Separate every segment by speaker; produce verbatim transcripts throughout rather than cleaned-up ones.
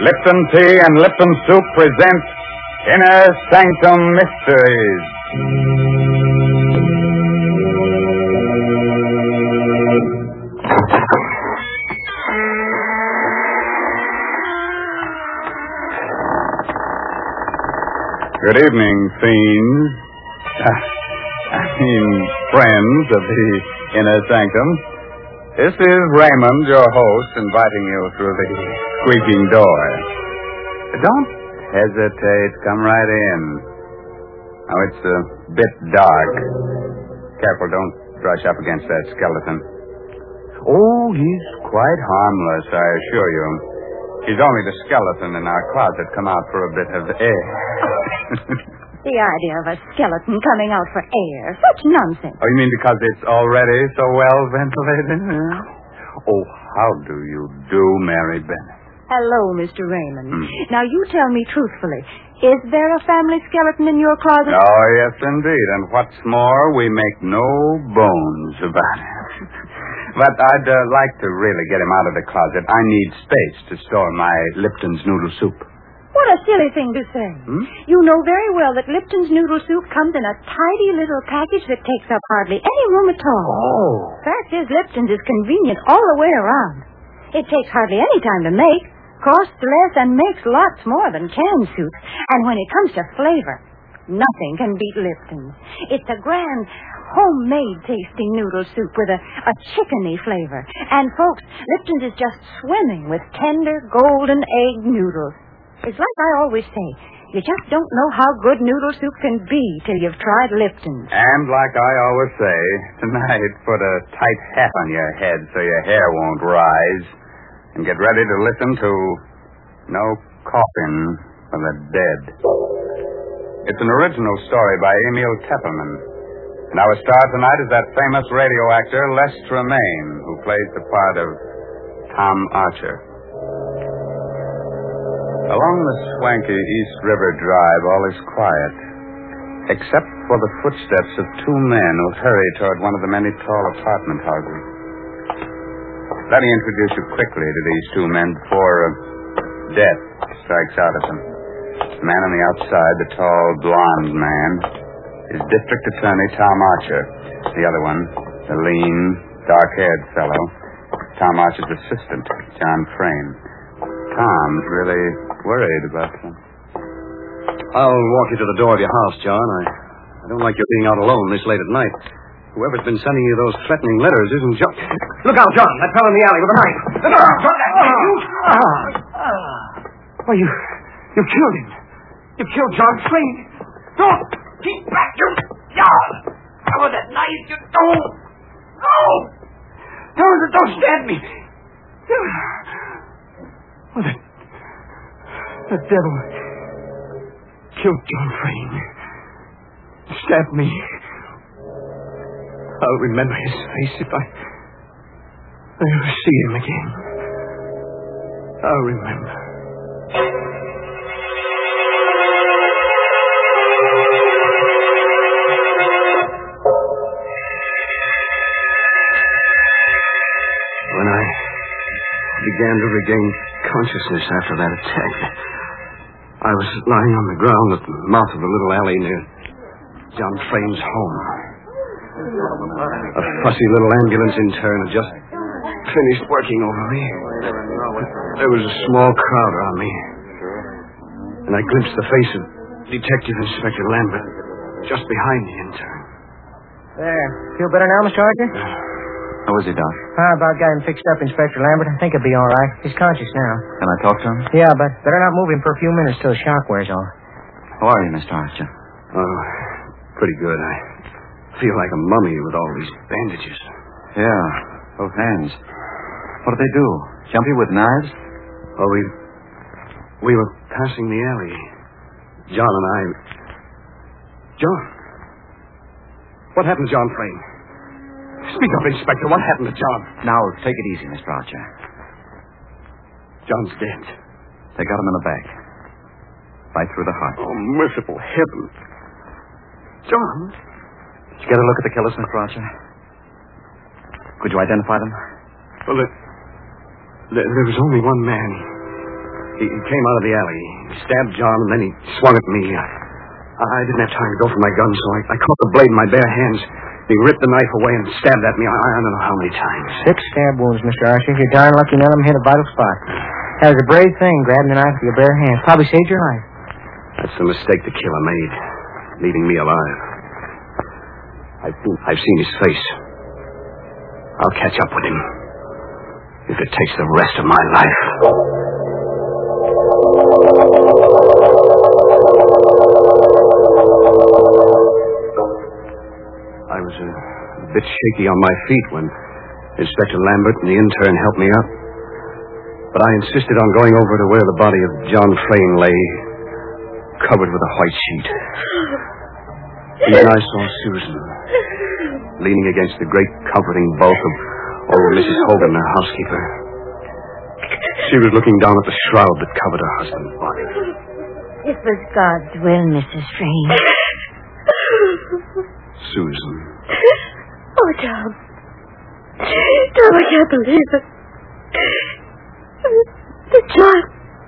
Speaker 1: Lipton Tea and Lipton Soup present Inner Sanctum Mysteries. Good evening, fiends. I mean, friends of the Inner Sanctum. This is Raymond, your host, inviting you through the squeaking door. Don't hesitate. Come right in. Now, it's a bit dark. Careful, don't brush up against that skeleton. Oh, he's quite harmless, I assure you. He's only the skeleton in our closet come out for a bit of air.
Speaker 2: The idea of a skeleton coming out for air. Such nonsense.
Speaker 1: Oh, you mean because it's already so well ventilated? Oh, how do you do, Mary Bennett?
Speaker 2: Hello, Mister Raymond.
Speaker 1: Hmm.
Speaker 2: Now, you tell me truthfully, is there a family skeleton in your closet?
Speaker 1: Oh, yes, indeed. And what's more, we make no bones about it. But I'd uh, like to really get him out of the closet. I need space to store my Lipton's noodle soup.
Speaker 2: What a silly thing to say.
Speaker 1: Hmm?
Speaker 2: You know very well that Lipton's noodle soup comes in a tidy little package that takes up hardly any room at all.
Speaker 1: Oh.
Speaker 2: Fact is, Lipton's is convenient all the way around. It takes hardly any time to make, costs less, and makes lots more than canned soup. And when it comes to flavor, nothing can beat Lipton's. It's a grand, homemade-tasting noodle soup with a, a chickeny flavor. And, folks, Lipton's is just swimming with tender, golden egg noodles. It's like I always say, you just don't know how good noodle soup can be till you've tried Lipton's.
Speaker 1: And like I always say, tonight put a tight hat on your head so your hair won't rise. And get ready to listen to No Coffin for the Dead. It's an original story by Emil Tepperman. And our star tonight is that famous radio actor Les Tremaine, who plays the part of Tom Archer. Along the swanky East River Drive, all is quiet, except for the footsteps of two men who hurry toward one of the many tall apartment houses. Let me introduce you quickly to these two men before uh, death strikes out at them. The man on the outside, the tall, blonde man, is District Attorney Tom Archer. The other one, the lean, dark-haired fellow, Tom Archer's assistant, John Frame. Tom's really worried about them.
Speaker 3: I'll walk you to the door of your house, John. I, I don't like your being out alone this late at night. Whoever's been sending you those threatening letters isn't John. Look out, John! That fellow in the alley with a knife. Look out! Drop that knife! Why, you... you killed him. You killed John Frame. Don't! Keep back, you... John! Cover that knife, you don't! No! Don't, don't stab me! Well, that... that devil killed John Frame. Stabbed me. I'll remember his face if I... I ever see him again. I'll remember. When I began to regain consciousness after that attack, I was lying on the ground at the mouth of the little alley near John Frame's home. A fussy little ambulance intern had just finished working over me. There was a small crowd around me, and I glimpsed the face of Detective Inspector Lambert just behind the intern.
Speaker 4: There. Feel better now, Mister Archer?
Speaker 3: How is he, Doc?
Speaker 4: How about got him fixed up, Inspector Lambert? I think he'll be all right. He's conscious now.
Speaker 3: Can I talk to him?
Speaker 4: Yeah, but better not move him for a few minutes till the shock wears off.
Speaker 3: How are you, Mister Archer? Oh, pretty good. I feel like a mummy with all these bandages. Yeah, both hands. What did they do? Jump you with knives? Oh, we... we were passing the alley. John and I... John? What happened to John Frame? Speak up, Inspector. What happened to John?
Speaker 5: Now, take it easy, Mister Archer.
Speaker 3: John's dead.
Speaker 5: They got him in the back. Right through the heart.
Speaker 3: Oh, merciful heaven. John?
Speaker 5: Did you get a look at the killers, Mister Archer? Could you identify them?
Speaker 3: Well, it, there, there was only one man. He He he came out of the alley. He stabbed John, and then he swung at me. I, I didn't have time to go for my gun, so I, I caught the blade in my bare hands. He ripped the knife away and stabbed at me. I, I don't know how many times.
Speaker 4: Six stab wounds, Mister Archer. You're darn lucky none of them hit a vital spot. That was a brave thing, grabbing the knife with your bare hands. Probably saved your life.
Speaker 3: That's the mistake the killer made, leaving me alive. I've, I've seen his face. I'll catch up with him, if it takes the rest of my life. I was a bit shaky on my feet when Inspector Lambert and the intern helped me up. But I insisted on going over to where the body of John Frayne lay, covered with a white sheet. And then I saw Susan, leaning against the great comforting bulk of old Missus Hogan, the housekeeper. She was looking down at the shroud that covered her husband's body.
Speaker 2: It was God's will, Missus Frayne.
Speaker 3: Susan.
Speaker 2: Oh, Tom. Tom, I can't believe it. The child.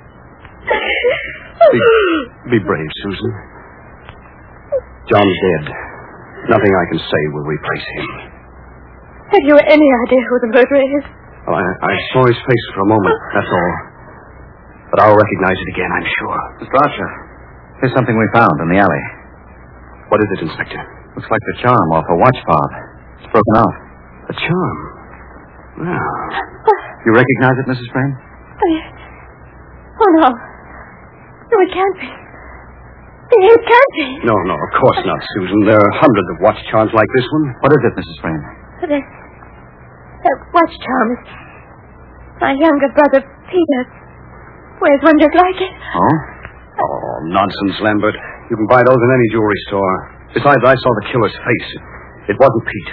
Speaker 3: Be, be brave, Susan. John's dead. Nothing I can say will replace him.
Speaker 2: Have you any idea who the murderer is?
Speaker 3: Well, I, I saw his face for a moment, that's all. But I'll recognize it again, I'm sure.
Speaker 5: Mister Archer, here's something we found in the alley.
Speaker 3: What is it, Inspector?
Speaker 5: Looks like the charm off a watch fob. It's broken off.
Speaker 3: A charm? Well...
Speaker 5: You recognize it, Missus Frayne?
Speaker 2: Oh, yes. Oh, no. No, it can't be. It can't be.
Speaker 3: No, no, of course not, Susan. There are hundreds of watch charms like this one.
Speaker 5: What is it, Missus Frayne?
Speaker 2: That, that watch charm is... My younger brother, Peter, wears one just like it.
Speaker 5: Oh?
Speaker 3: Oh, nonsense, Lambert. You can buy those in any jewelry store. Besides, I saw the killer's face. It wasn't Pete.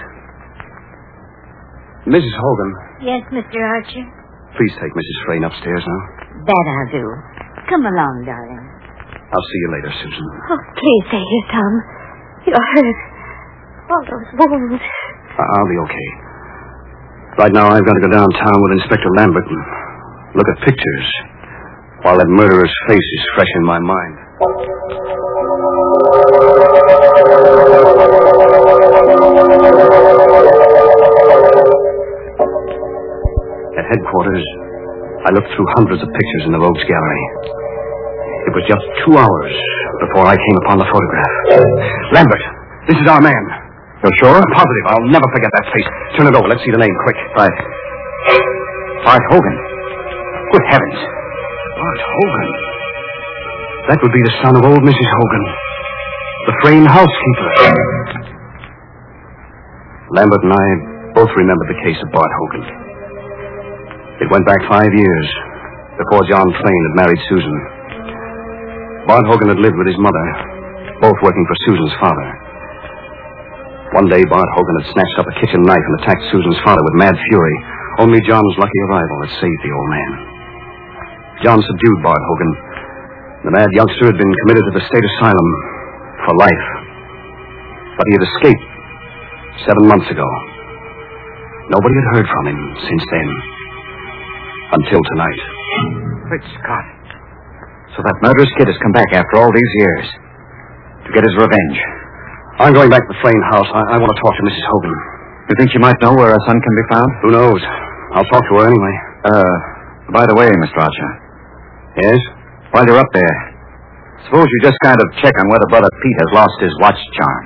Speaker 3: Missus Hogan.
Speaker 2: Yes, Mister Archer?
Speaker 3: Please take Missus Frayne upstairs now.
Speaker 2: That I'll do. Come along, darling.
Speaker 3: I'll see you later, Susan.
Speaker 2: Oh, please stay here, Tom. You're hurt. All those wounds.
Speaker 3: I- I'll be okay. Right now, I've got to go downtown with Inspector Lambert and look at pictures while that murderer's face is fresh in my mind. At headquarters, I looked through hundreds of pictures in the rogues gallery. It was just two hours before I came upon the photograph. Lambert, this is our man. You're sure? I'm positive. I'll never forget that face. Turn it over. Let's see the name, quick.
Speaker 5: Right. Bart Hogan.
Speaker 3: Good heavens. Bart Hogan. That would be the son of old Missus Hogan, the Frayne housekeeper. Lambert and I both remembered the case of Bart Hogan. It went back five years before John Frayne had married Susan. Bart Hogan had lived with his mother, both working for Susan's father. One day, Bart Hogan had snatched up a kitchen knife and attacked Susan's father with mad fury. Only John's lucky arrival had saved the old man. John subdued Bart Hogan. The mad youngster had been committed to the state asylum for life. But he had escaped seven months ago. Nobody had heard from him since then. Until tonight.
Speaker 5: Great Scott. So that murderous kid has come back after all these years to get his revenge.
Speaker 3: I'm going back to the Frayne house. I, I want to talk to Missus Hogan.
Speaker 5: You think she might know where her son can be found?
Speaker 3: Who knows? I'll talk to her anyway.
Speaker 5: Uh, by the way, Mister Archer.
Speaker 3: Yes?
Speaker 5: While you're up there, suppose you just kind of check on whether Brother Pete has lost his watch charm.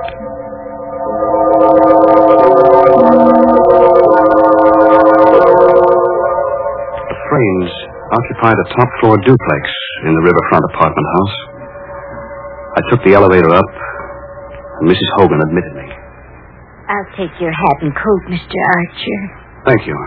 Speaker 3: The Fraynes occupied a top-floor duplex in the riverfront apartment house. I took the elevator up, and Missus Hogan admitted me.
Speaker 2: I'll take your hat and coat, Mister Archer.
Speaker 3: Thank you.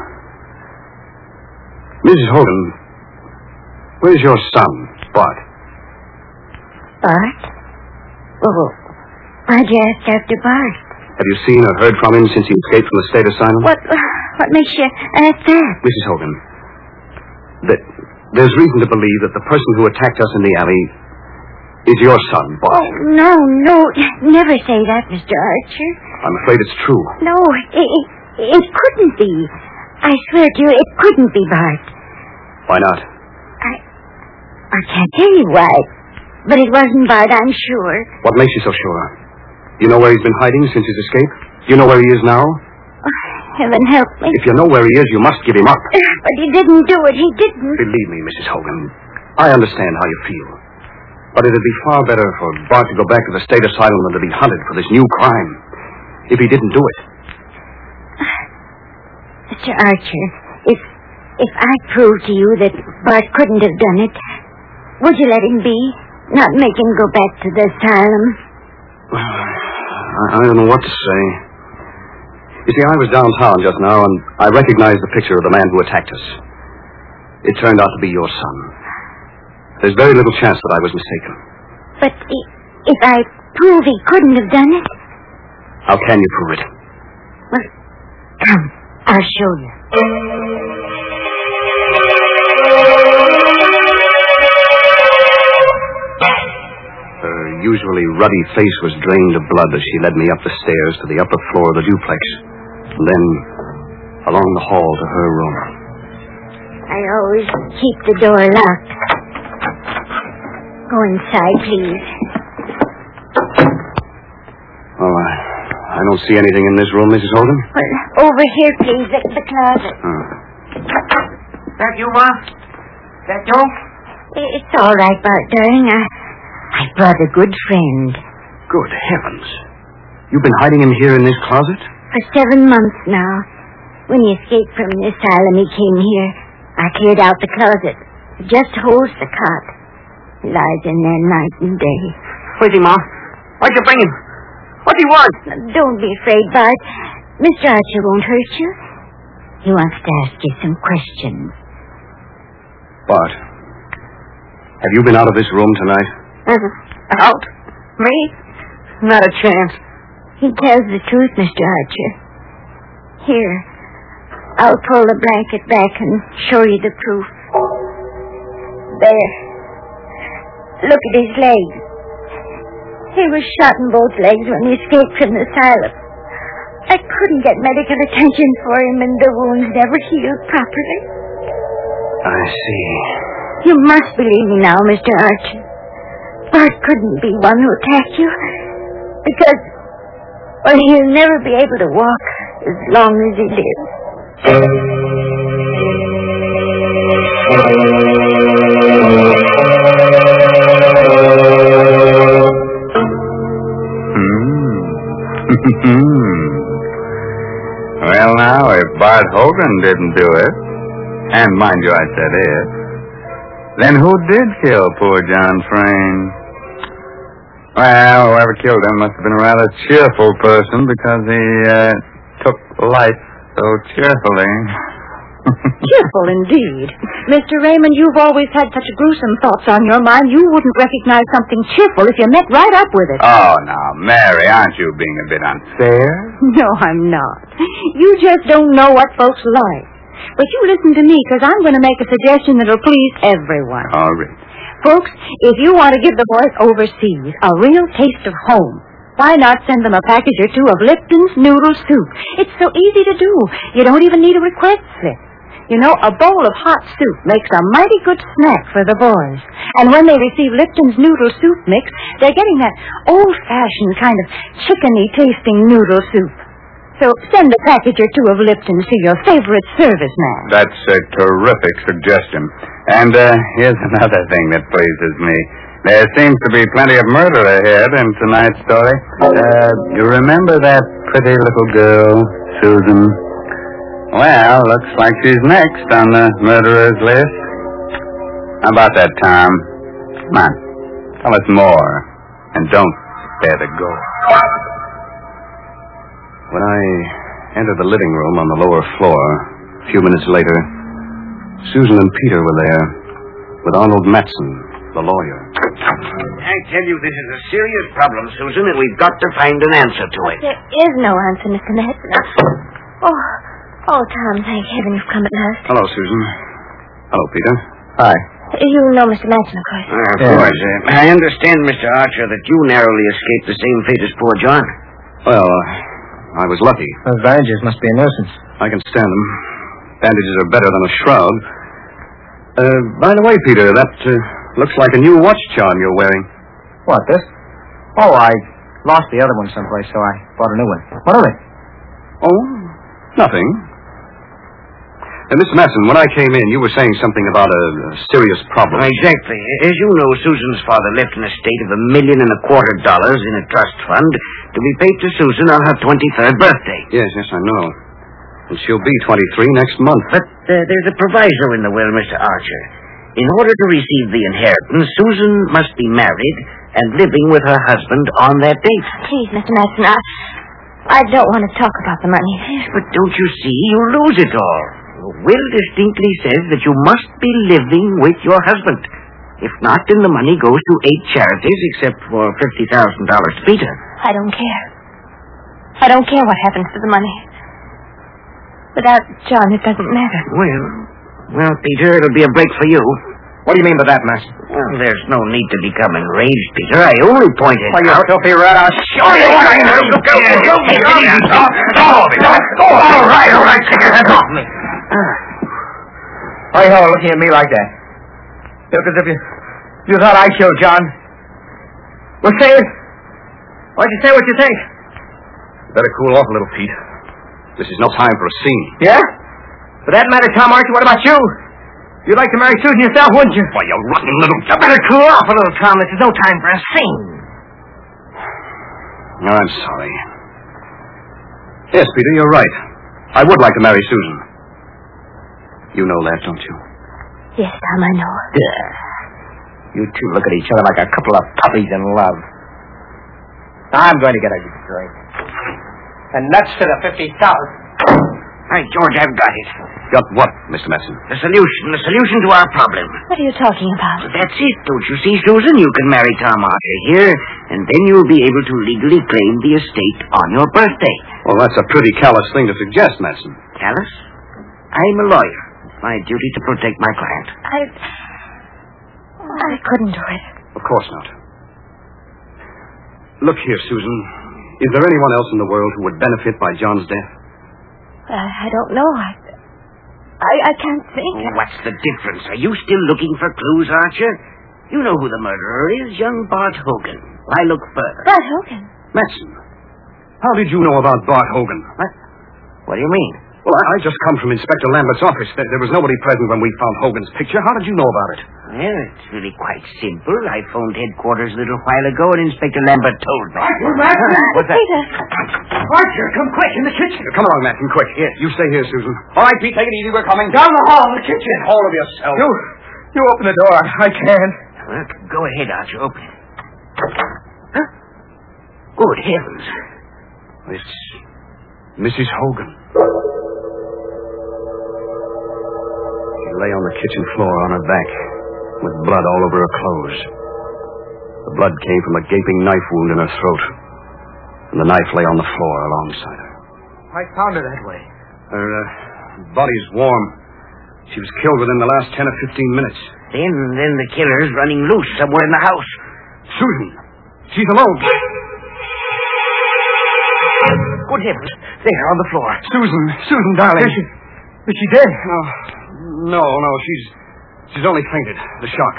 Speaker 3: Missus Hogan, where's your son, Bart?
Speaker 2: Bart? Oh, why'd you ask after Bart?
Speaker 3: Have you seen or heard from him since he escaped from the state asylum?
Speaker 2: What, what makes you ask that?
Speaker 3: Missus Hogan, that there's reason to believe that the person who attacked us in the alley is your son, Bart.
Speaker 2: Oh, no, no, never say that, Mister Archer.
Speaker 3: I'm afraid it's true.
Speaker 2: No, it, it, it couldn't be. I swear to you, it couldn't be Bart.
Speaker 3: Why not?
Speaker 2: I
Speaker 6: I can't tell you why. But it wasn't Bart, I'm sure.
Speaker 7: What makes you so sure? You know where he's been hiding since his escape? You know where he is now?
Speaker 6: Oh, heaven help me.
Speaker 7: If you know where he is, you must give him up.
Speaker 6: But he didn't do it. He didn't.
Speaker 7: Believe me, Missus Hogan, I understand how you feel. But it'd be far better for Bart to go back to the state asylum than to be hunted for this new crime. If he didn't do it.
Speaker 6: Mister Archer, if if I prove to you that Bart couldn't have done it, would you let him be? Not make him go back to the asylum?
Speaker 7: I, I don't know what to say. You see, I was downtown just now, and I recognized the picture of the man who attacked us. It turned out to be your son. There's very little chance that I was mistaken.
Speaker 6: But if I prove he couldn't have done it?
Speaker 7: How can you prove it?
Speaker 6: Well, come, I'll show you.
Speaker 7: Her usually ruddy face was drained of blood as she led me up the stairs to the upper floor of the duplex, and then along the hall to her room.
Speaker 6: I always keep the door locked. Go inside, please.
Speaker 7: Oh, I, I don't see anything in this room, Missus Hogan.
Speaker 6: Well, over here, please, at the closet.
Speaker 7: Oh.
Speaker 4: That you, Ma? That you?
Speaker 6: It's all right, Bart, darling. I, I brought a good friend.
Speaker 7: Good heavens. You've been hiding him here in this closet?
Speaker 6: For seven months now. When he escaped from the asylum, he came here. I cleared out the closet. It just holds the cot. He lies in there night and day.
Speaker 4: Where's he, Ma? Why'd you bring him? What do you want?
Speaker 6: Don't be afraid, Bart. Mister Archer won't hurt you. He wants to ask you some questions.
Speaker 7: Bart, have you been out of this room tonight?
Speaker 4: Uh, out? Me? Not a chance.
Speaker 6: He tells the truth, Mister Archer. Here, I'll pull the blanket back and show you the proof. There. Look at his legs. He was shot in both legs when he escaped from the asylum. I couldn't get medical attention for him, and the wounds never healed properly.
Speaker 7: I see.
Speaker 6: You must believe me now, Mister Archer. Bart couldn't be one who attacked you, because, well, he'll never be able to walk as long as he lives.
Speaker 1: Well, now, if Bart Hogan didn't do it, and mind you, I said if, then who did kill poor John Frayne? Well, whoever killed him must have been a rather cheerful person because he uh, took life so cheerfully.
Speaker 2: Cheerful indeed. Mister Raymond, you've always had such gruesome thoughts on your mind, you wouldn't recognize something cheerful if you met right up with it.
Speaker 1: Oh, now, Mary, aren't you being a bit unfair?
Speaker 2: No, I'm not. You just don't know what folks like. But you listen to me, because I'm going to make a suggestion that'll please everyone.
Speaker 1: All right.
Speaker 2: Folks, if you want to give the boys overseas a real taste of home, why not send them a package or two of Lipton's Noodle Soup? It's so easy to do. You don't even need a request slip. You know, a bowl of hot soup makes a mighty good snack for the boys. And when they receive Lipton's Noodle Soup Mix, they're getting that old-fashioned kind of chickeny-tasting noodle soup. So send a package or two of Lipton's to your favorite serviceman.
Speaker 1: That's a terrific suggestion. And uh, here's another thing that pleases me. There seems to be plenty of murder ahead in tonight's story. Uh, you remember that pretty little girl, Susan? Well, looks like she's next on the murderer's list. How about that, Tom? Come on, tell us more. And don't spare the go.
Speaker 7: When I entered the living room on the lower floor, a few minutes later, Susan and Peter were there with Arnold Matson, the lawyer.
Speaker 8: I tell you, this is a serious problem, Susan, and we've got to find an answer to it.
Speaker 6: There is no answer, Mister Matson. Oh, oh, Tom, thank heaven you've come at last.
Speaker 7: Hello, Susan. Hello, Peter.
Speaker 4: Hi.
Speaker 6: You know Mister Matson, of course.
Speaker 8: Uh, of
Speaker 4: Yeah.
Speaker 8: course. Uh, I understand, Mister Archer, that you narrowly escaped the same fate as poor John.
Speaker 7: Well, uh, I was lucky.
Speaker 4: Those bandages must be a nuisance.
Speaker 7: I can stand them. Bandages are better than a shroud. Uh, by the way, Peter, that uh, Looks like a new watch charm you're wearing.
Speaker 4: What, this? Oh, I lost the other one someplace, so I bought a new one. What of it?
Speaker 7: Oh, nothing. And Mister Matson, when I came in, you were saying something about a, a serious problem.
Speaker 8: Exactly. As you know, Susan's father left an estate of a million and a quarter dollars in a trust fund to be paid to Susan on her twenty-third birthday.
Speaker 7: Yes, yes, I know. And she'll be twenty-three next month.
Speaker 8: But uh, there's a proviso in the will, Mister Archer. In order to receive the inheritance, Susan must be married and living with her husband on that date.
Speaker 6: Please, Mister Matson, I, I don't want to talk about the money.
Speaker 8: Yes, but don't you see? You lose it all. The will distinctly says that you must be living with your husband. If not, then the money goes to eight charities, except for fifty thousand dollars to Peter.
Speaker 6: I don't care. I don't care what happens to the money. Without John, it doesn't matter.
Speaker 8: Well, well, Peter, it'll be a break for you.
Speaker 4: What do you mean by that, Master?
Speaker 8: Well, there's no need to become enraged, Peter. I only pointed
Speaker 4: Why, you
Speaker 8: out...
Speaker 4: filthy rat, I'll show you what I know.
Speaker 8: Look out! Look out! Go Go All right, all right. Take your hands off me.
Speaker 4: Why are you all looking at me like that? You look as if you, you thought I killed John. Well, say it. Why'd you say what you think?
Speaker 7: Better cool off a little, Pete. This is no time for a scene.
Speaker 4: Yeah? For that matter, Tom Archer, what about you? You'd like to marry Susan yourself, wouldn't you?
Speaker 7: Why, you rotten little...
Speaker 4: You better cool off a little, Tom. This is no time for a scene.
Speaker 7: I'm sorry. Yes, Peter, you're right. I would like to marry Susan. You know that, don't you?
Speaker 6: Yes, Tom, I know.
Speaker 4: Yeah. You two look at each other like a couple of puppies in love. I'm going to get a drink. And nuts to the fifty thousand.
Speaker 8: Hey, George, I've got it.
Speaker 7: Got what, Mister Matson?
Speaker 8: The solution. The solution to our problem.
Speaker 6: What are you talking about?
Speaker 8: That's it. Don't you see, Susan? You can marry Tom Archer here, and then you'll be able to legally claim the estate on your birthday.
Speaker 7: Well, that's a pretty callous thing to suggest, Matson.
Speaker 8: Callous? I'm a lawyer. It's my duty to protect my client.
Speaker 6: I... I couldn't do it.
Speaker 7: Of course not. Look here, Susan. Is there anyone else in the world who would benefit by John's death?
Speaker 6: I, I don't know. I, I, I can't think.
Speaker 8: Oh, what's the difference? Are you still looking for clues, Archer? You know who the murderer is, young Bart Hogan. Why look further?
Speaker 6: Bart Hogan?
Speaker 7: Matson, how did you know about Bart Hogan?
Speaker 8: What? What do you mean?
Speaker 7: Well, I, I just come from Inspector Lambert's office. There, there was nobody present when we found Hogan's picture. How did you know about it?
Speaker 8: Well, it's really quite simple. I phoned headquarters a little while ago, and Inspector Lambert told me.
Speaker 7: What's that?
Speaker 6: Peter.
Speaker 7: Archer, come quick, in the kitchen. Come along, Matson, quick. Yes. You stay here, Susan. All right, Pete, take it easy. We're coming. Down the hall in the kitchen. Hold of yourself.
Speaker 4: You, you open the door. I can't.
Speaker 8: Well, go ahead, Archer. Open it. Huh? Good heavens.
Speaker 7: It's Missus Hogan. She lay on the kitchen floor on her back, with blood all over her clothes. The blood came from a gaping knife wound in her throat, and the knife lay on the floor alongside her.
Speaker 4: I found her that way.
Speaker 7: Her uh, body's warm. She was killed within the last ten or fifteen minutes.
Speaker 8: Then, then the killer's running loose somewhere in the house.
Speaker 7: Susan! She's alone!
Speaker 8: Good heavens. There, on the floor.
Speaker 7: Susan! Susan, darling!
Speaker 4: Is she, is she dead?
Speaker 7: No. No, no, she's... She's only fainted. The shock.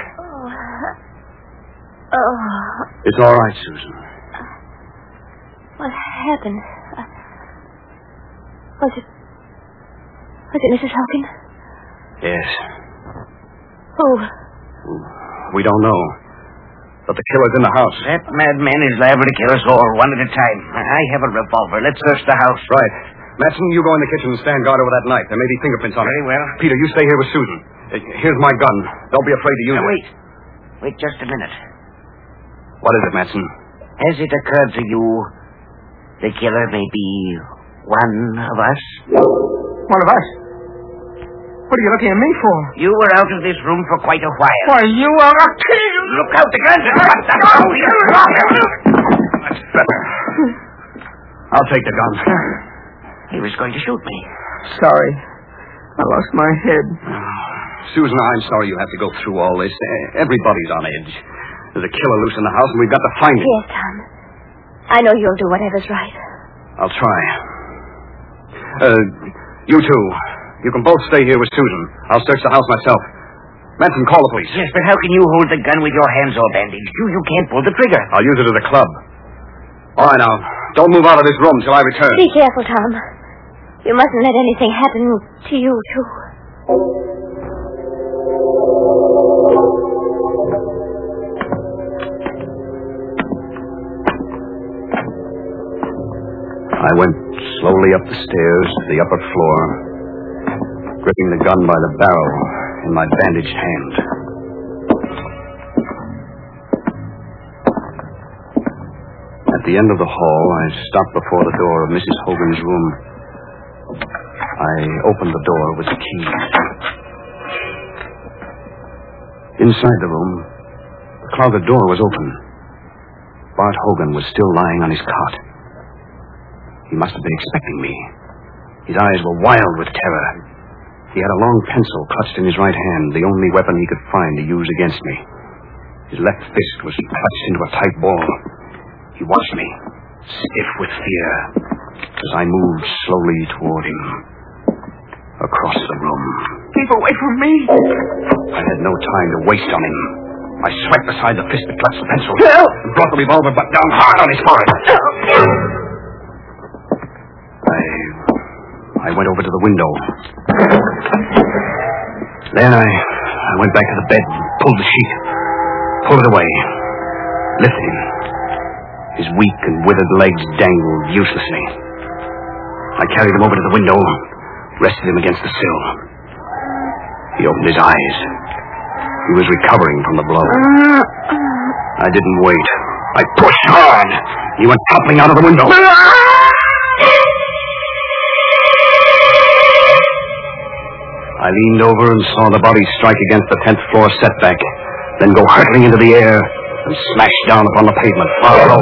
Speaker 6: Oh. Oh.
Speaker 7: It's all right, Susan.
Speaker 6: What happened? Uh, was it... Was it Missus Hogan?
Speaker 7: Yes.
Speaker 6: Who?
Speaker 7: We don't know. But the killer's in the house.
Speaker 8: That madman is liable to kill us all, one at a time. I have a revolver. Let's search the house.
Speaker 7: Right. Matson, you go in the kitchen and stand guard over that knife. There may be fingerprints on it.
Speaker 8: Very well.
Speaker 7: Peter, you stay here with Susan. Uh, Here's my gun. Don't be afraid to use
Speaker 8: Now,
Speaker 7: it.
Speaker 8: wait. Wait just a minute.
Speaker 7: What is it, Matson?
Speaker 8: Has it occurred to you the killer may be one of us?
Speaker 4: One of us? What are you looking at me for?
Speaker 8: You were out of this room for quite a while.
Speaker 4: Why, you are a king!
Speaker 8: Look out, the guns!
Speaker 7: That's better. I'll take the gun.
Speaker 8: He was going to shoot me.
Speaker 4: Sorry. I lost my head.
Speaker 7: Susan, I'm sorry you have to go through all this. Everybody's on edge. There's a killer loose in the house, and we've got to find him.
Speaker 6: Yes, Tom. I know you'll do whatever's right.
Speaker 7: I'll try. Uh, you two. You can both stay here with Susan. I'll search the house myself. Manson, call the police.
Speaker 8: Yes, but how can you hold the gun with your hands all bandaged? You, you can't pull the trigger.
Speaker 7: I'll use it as a club. All right, now. Don't move out of this room till I return.
Speaker 6: Be careful, Tom. You mustn't let anything happen to you, too.
Speaker 7: I went slowly up the stairs to the upper floor, gripping the gun by the barrel in my bandaged hand. At the end of the hall, I stopped before the door of Missus Hogan's room. I opened the door with the key. Inside the room, the closet door was open. Bart Hogan was still lying on his cot. He must have been expecting me. His eyes were wild with terror. He had a long pencil clutched in his right hand, the only weapon he could find to use against me. His left fist was clutched into a tight ball. He watched me, stiff with fear, as I moved slowly toward him, across the room.
Speaker 8: Keep away from me.
Speaker 7: I had no time to waste on him. I swiped aside the fist that clutched the pencil,
Speaker 8: Help!
Speaker 7: and brought the revolver butt down hard on his forehead. I, I went over to the window. Then I, I went back to the bed and pulled the sheet, pulled it away, lifted him. His weak and withered legs dangled uselessly. I carried him over to the window, rested him against the sill. He opened his eyes. He was recovering from the blow. I didn't wait. I pushed hard. He went toppling out of the window. I leaned over and saw the body strike against the tenth floor setback, then go hurtling into the air and smash down upon the pavement far below.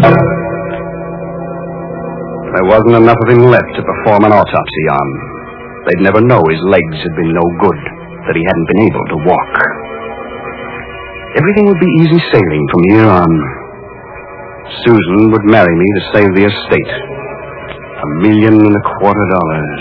Speaker 7: There wasn't enough of him left to perform an autopsy on. They'd never know his legs had been no good, that he hadn't been able to walk. Everything would be easy sailing from here on. Susan would marry me to save the estate. A million and a quarter dollars.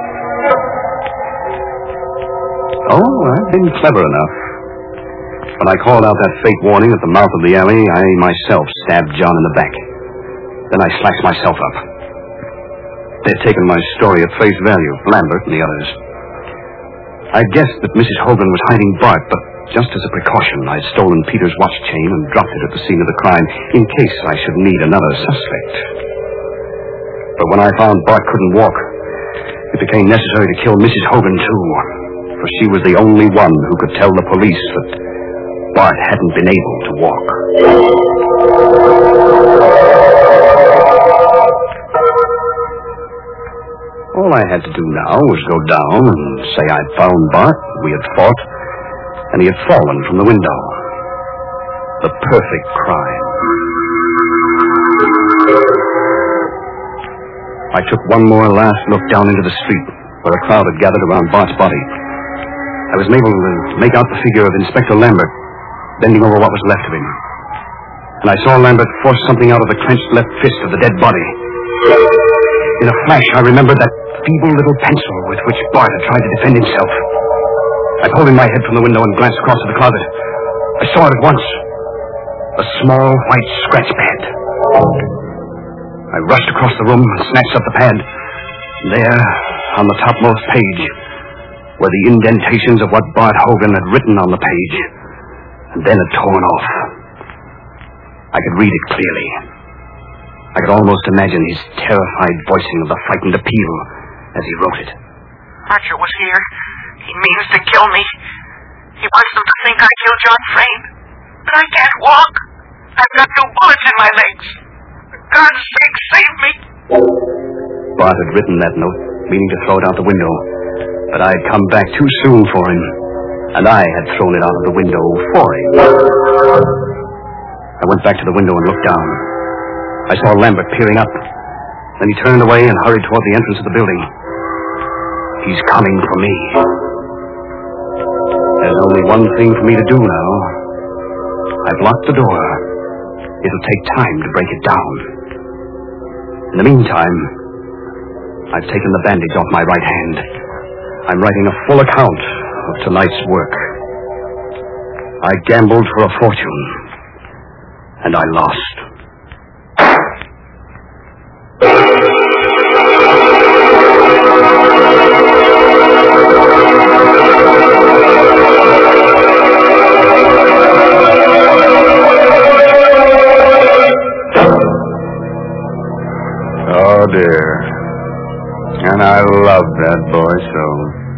Speaker 7: Oh, I've been clever enough. When I called out that fake warning at the mouth of the alley, I myself stabbed John in the back. Then I slashed myself up. They'd taken my story at face value, Lambert and the others. I guessed that Missus Hogan was hiding Bart, but just as a precaution, I'd stolen Peter's watch chain and dropped it at the scene of the crime in case I should need another suspect. But when I found Bart couldn't walk, it became necessary to kill Missus Hogan, too, for she was the only one who could tell the police that Bart hadn't been able to walk. All I had to do now was go down and say I'd found Bart, we had fought, and he had fallen from the window. The perfect crime. I took one more last look down into the street, where a crowd had gathered around Bart's body. I was able to make out the figure of Inspector Lambert, bending over what was left of him. And I saw Lambert force something out of the clenched left fist of the dead body. In a flash, I remembered that feeble little pencil with which Bart had tried to defend himself. I pulled in my head from the window and glanced across to the closet. I saw it at once. A small white scratch pad. I rushed across the room and snatched up the pad. There, on the topmost page, were the indentations of what Bart Hogan had written on the page, and then had torn off. I could read it clearly. I could almost imagine his terrified voicing of the frightened appeal as he wrote it.
Speaker 9: Archer was here. He means to kill me. He wants them to think I killed John Frayne. But I can't walk. I've got two bullets in my legs. For God's sake, save me.
Speaker 7: Bart had written that note, meaning to throw it out the window. But I had come back too soon for him, and I had thrown it out of the window for him. I went back to the window and looked down. I saw Lambert peering up. Then he turned away and hurried toward the entrance of the building. He's coming for me. There's only one thing for me to do now. I've locked the door. It'll take time to break it down. In the meantime, I've taken the bandage off my right hand. I'm writing a full account of tonight's work. I gambled for a fortune. And I lost.
Speaker 1: Oh, dear. And I loved that boy so.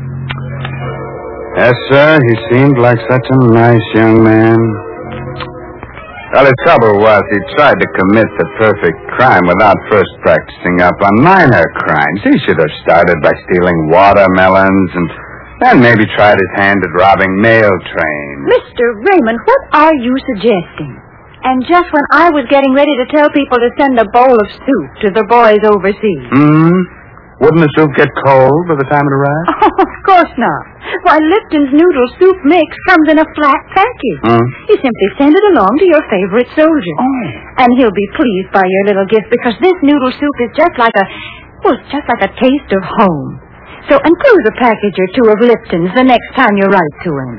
Speaker 1: Yes, sir, he seemed like such a nice young man. Well, his trouble was he tried to commit the perfect crime without first practicing up on minor crimes. He should have started by stealing watermelons and then maybe tried his hand at robbing mail trains.
Speaker 2: Mister Raymond, what are you suggesting? And just when I was getting ready to tell people to send a bowl of soup to the boys overseas.
Speaker 1: Hmm? Wouldn't the soup get cold by the time it arrived?
Speaker 2: Oh, of course not. Why, Lipton's noodle soup mix comes in a flat package.
Speaker 1: Hmm?
Speaker 2: You simply send it along to your favorite soldier.
Speaker 1: Oh.
Speaker 2: And he'll be pleased by your little gift because this noodle soup is just like a, well, it's just like a taste of home. So enclose a package or two of Lipton's the next time you write to him.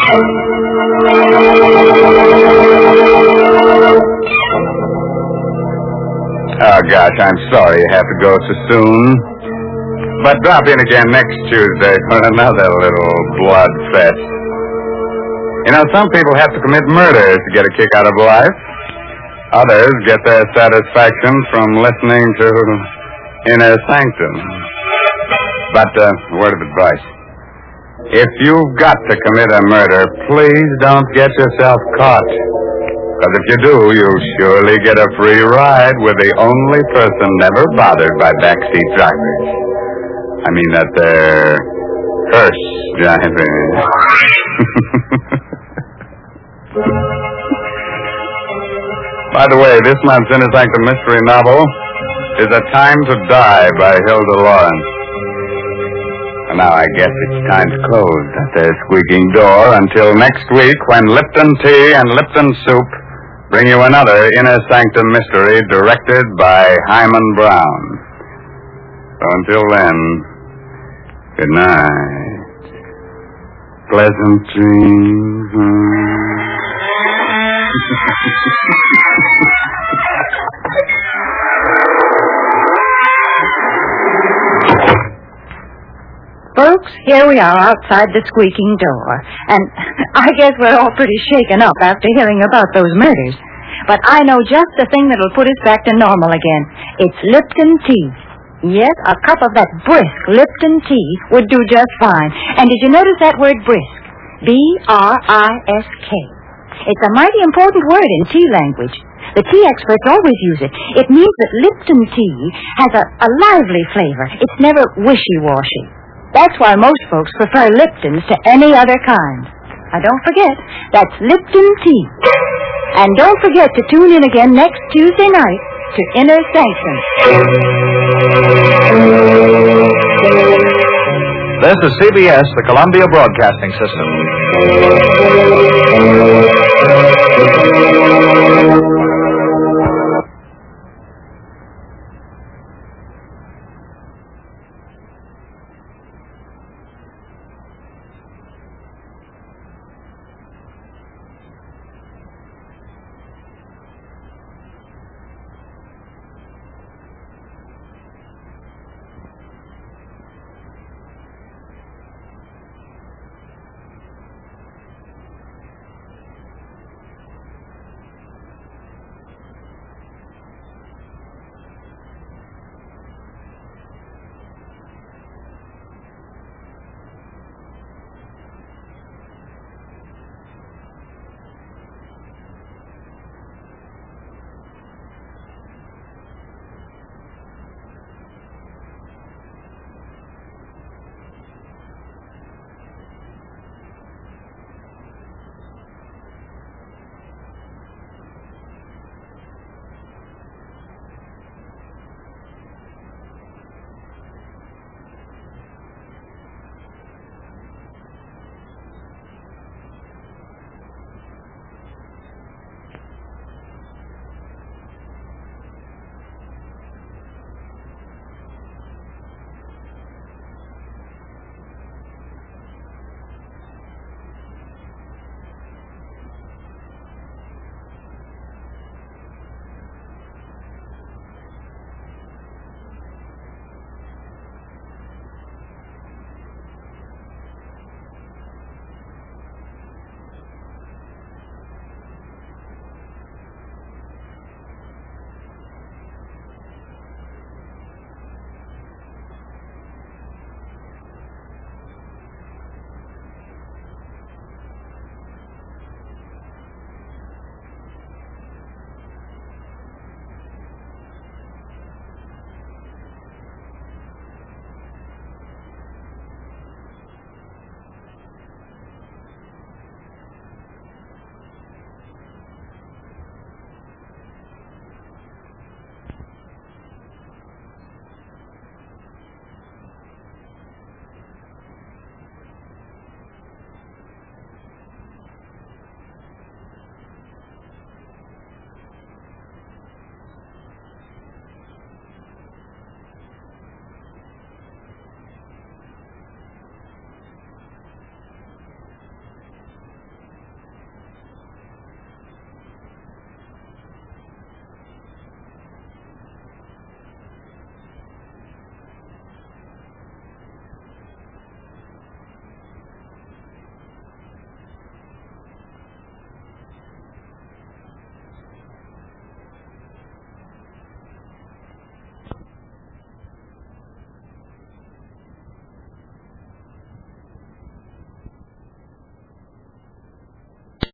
Speaker 1: Oh, gosh, I'm sorry you have to go so soon. But drop in again next Tuesday for another little blood fest. You know, some people have to commit murder to get a kick out of life. Others get their satisfaction from listening to Inner Sanctum. But, uh, word of advice. If you've got to commit a murder, please don't get yourself caught. Because if you do, you'll surely get a free ride with the only person never bothered by backseat drivers. I mean that they're hearse drivers. By the way, this month's Inner Sanctum mystery novel is A Time to Die by Hilda Lawrence. And now I guess it's time to close that squeaking door until next week when Lipton Tea and Lipton Soup bring you another Inner Sanctum mystery directed by Hyman Brown. So until then, good night. Pleasant dreams.
Speaker 2: Folks, here we are outside the squeaking door. And I guess we're all pretty shaken up after hearing about those murders. But I know just the thing that'll put us back to normal again. It's Lipton tea. Yes, a cup of that brisk Lipton tea would do just fine. And did you notice that word brisk? B R I S K. It's a mighty important word in tea language. The tea experts always use it. It means that Lipton tea has a, a lively flavor. It's never wishy-washy. That's why most folks prefer Lipton's to any other kind. Now, don't forget, that's Lipton tea. And don't forget to tune in again next Tuesday night to Inner Sanctum.
Speaker 3: This is C B S, the Columbia Broadcasting System.